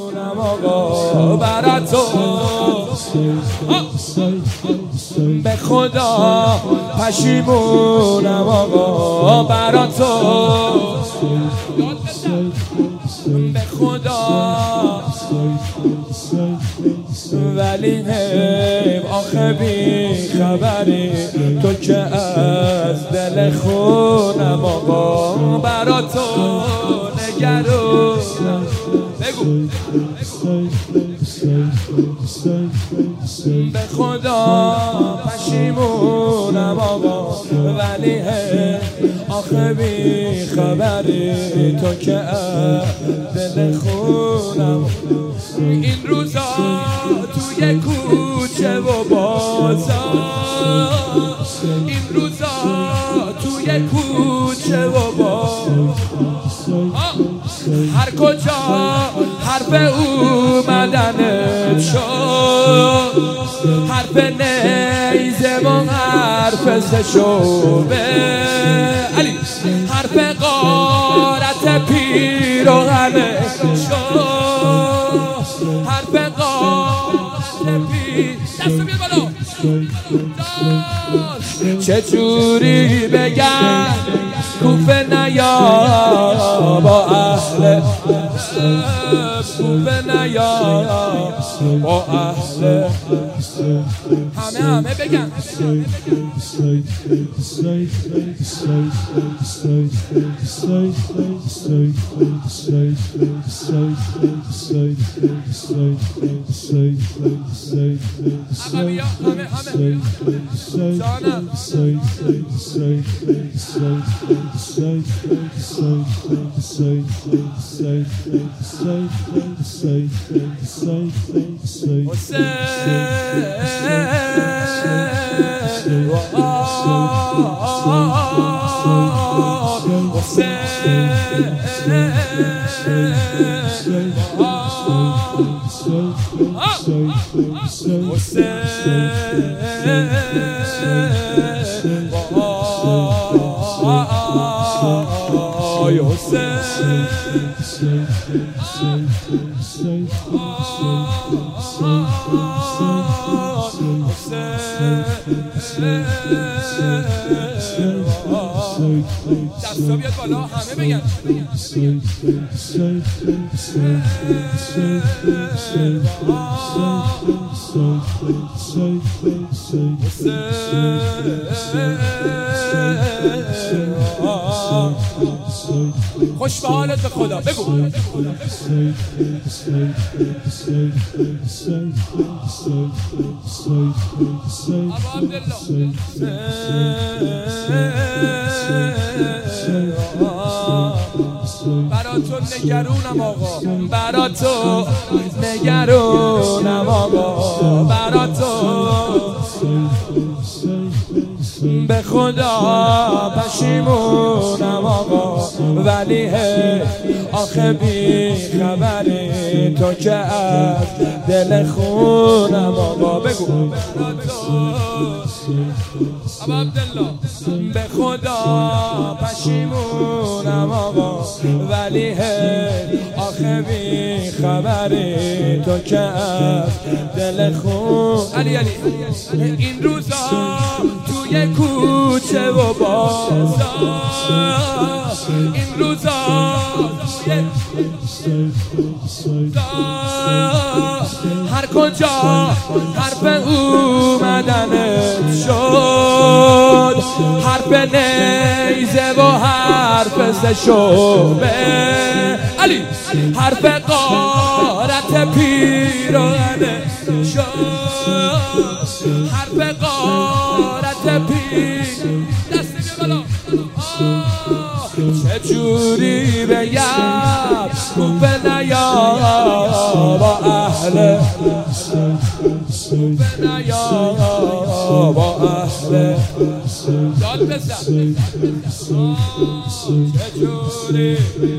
پشیمونم آقا برا تو، به خدا پشیمونم آقا برا تو، به خدا ولی حیف آخه بی خبری تو که از دل خونم آقا برا تو نگرونم. بگو به خدا پشیمونم آقا ولی حیف آخه بی خبری تو که از دل خونم. این روزا توی کوچه و بازار، این روزا توی کوچه و بازار، هر کجا حرف اومدنت شد، حرف نیزه و حرف سشوبه علی، حرف غارت پیراهنه شد، حرف غارت پیر. دستو بیاد بالا. چجوری بگم کوفه نیا با اهل، کوفه نیا با اهل، همه بگن جانم. دستا بیاد بالا همه بگن خوش به حالت به خدا. بگو ابا عبدالله برا تو نگرونم آقا، برا تو نگرونم آقا، برا تو به خدا پشیمونم آقا ولی آخه بی خبری تو که از دل خونم آقا. بگو ابا عبدالله به خدا پشیمونم آقا ولی آخه بی خبری تو که از دل خون. علی این روزا توی کوچه و بازار، این روزا هر کجا حرف اومدنت شد، حرف نیزه و حرف سشوبه علی، حرف غارت پیراهنه شد، حرف غارت پیر. دست بیا بالا. چجوری بگم کوفه نیا با اهل، کوفه نیا با اهل، داد بزن. چجوری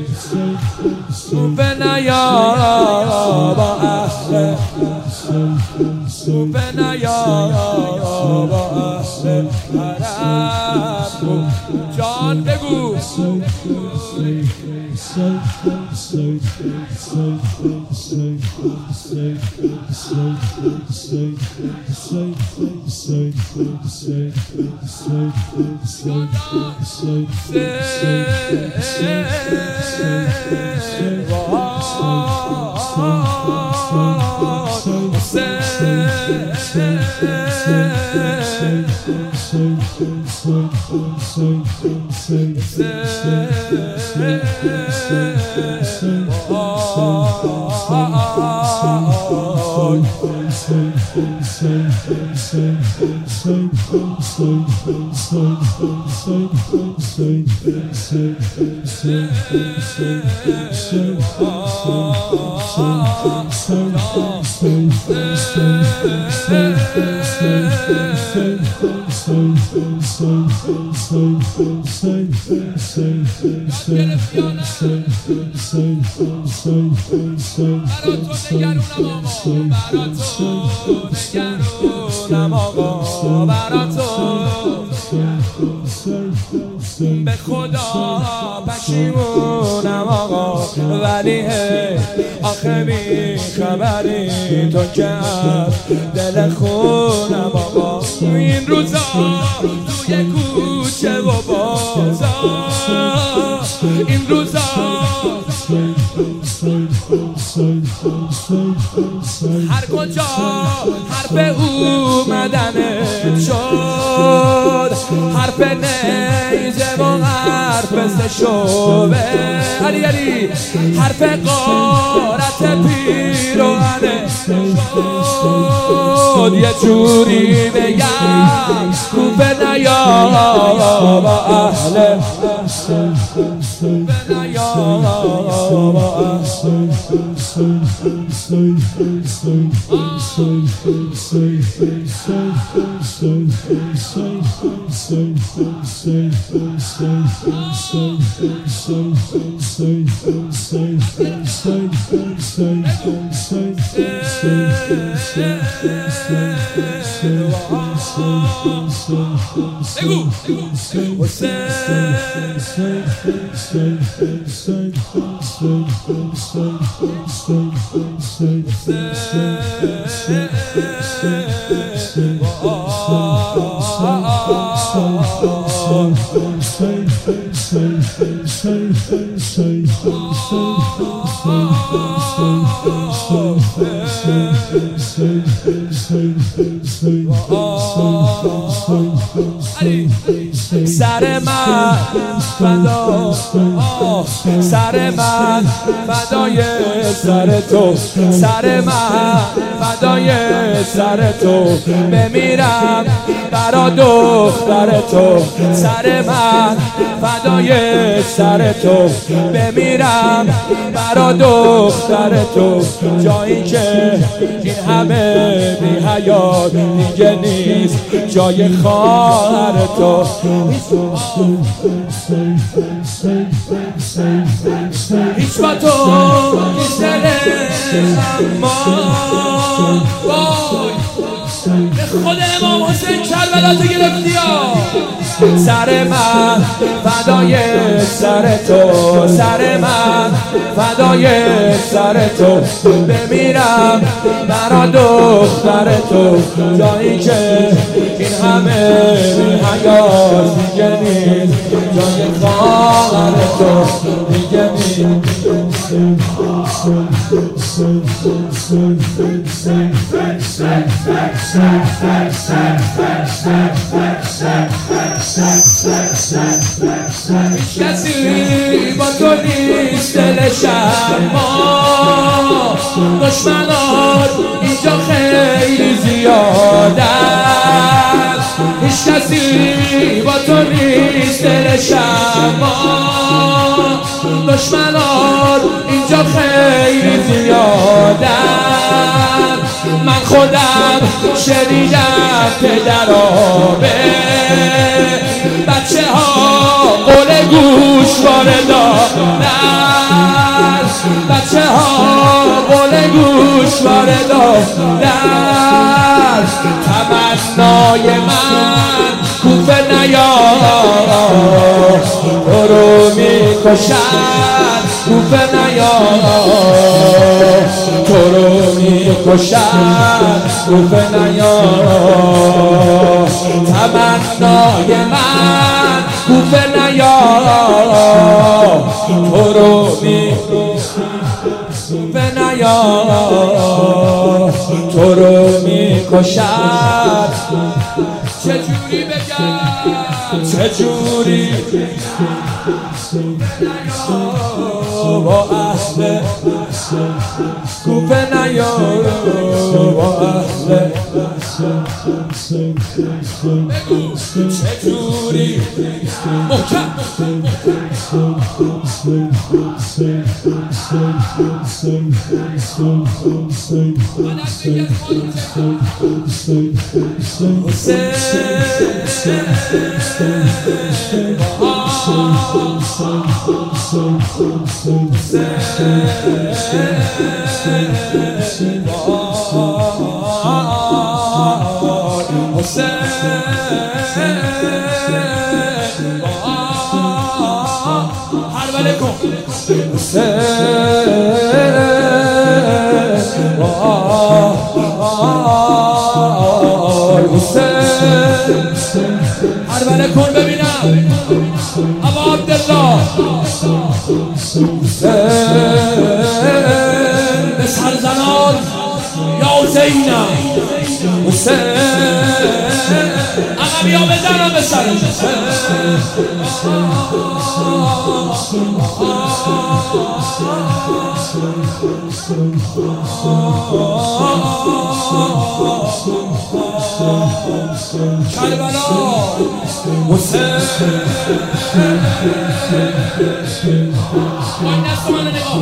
کوفه نیا با اهل، کوفه نیا با اهل حرم. جان بگو به خدا پشیمونم آقا ولی آخه بی خبری تو که از دل خونم آقا این روزا توی کوچه و بازار این روزا هر کجا حرف اومدن شد حرف نیزه و حرف سشوه علی علی حرف قارت پیروانه شد یه جوری بگم کوفه نیا با اهل کوفه نیا با سر من فدا سر من فدای سر تو سر من فدای سر تو بمیرم برا دختر تو سر من فدای سر تو بمیرم برا دختر تو جایی که این همه بی حیات دیگه نیست جای خواهر تو هیچ با تو نیست اما به خود امام حسین کربلا تو گرفتی سر من فدای سر تو سر من فدای سر تو بمیرم برا دختر تو جایی که این همه بی حیات دیگه نیست جای خواهر تو دیگه نیست کسی با تو نیست دلش اما دشمنان اینجا خیلی زیادن هیچ کسی با تو نیست دلش اما دشمنان اینجا خیلی زیادن من خودم شنیدم پدرابه بچه ها قول گوشواره دادن بچه ها قول گوشواره دادن تمنای من کوفه نیا برو می میکشد کوفه نیا تو رو میکشد کوفه نیا تمنای من کوفه نیا تو رو کوفه نیا تو رو میکشد چجوری بگم چجوری با اهل کوفه نیا با اهل چجوری محکم حربله کن ببینم ابا عبدالله به سرزنان یا حسینم اما بیا بزنم به سر کربلا حسین این دست من نگاه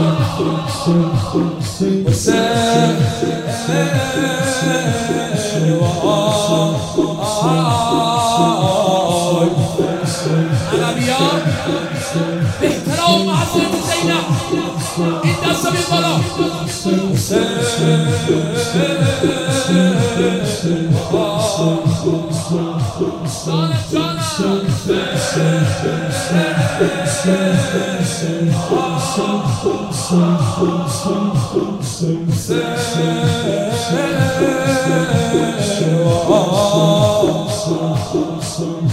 حسین عربیان به احترام حضرت زینب این دست بید بالا جانم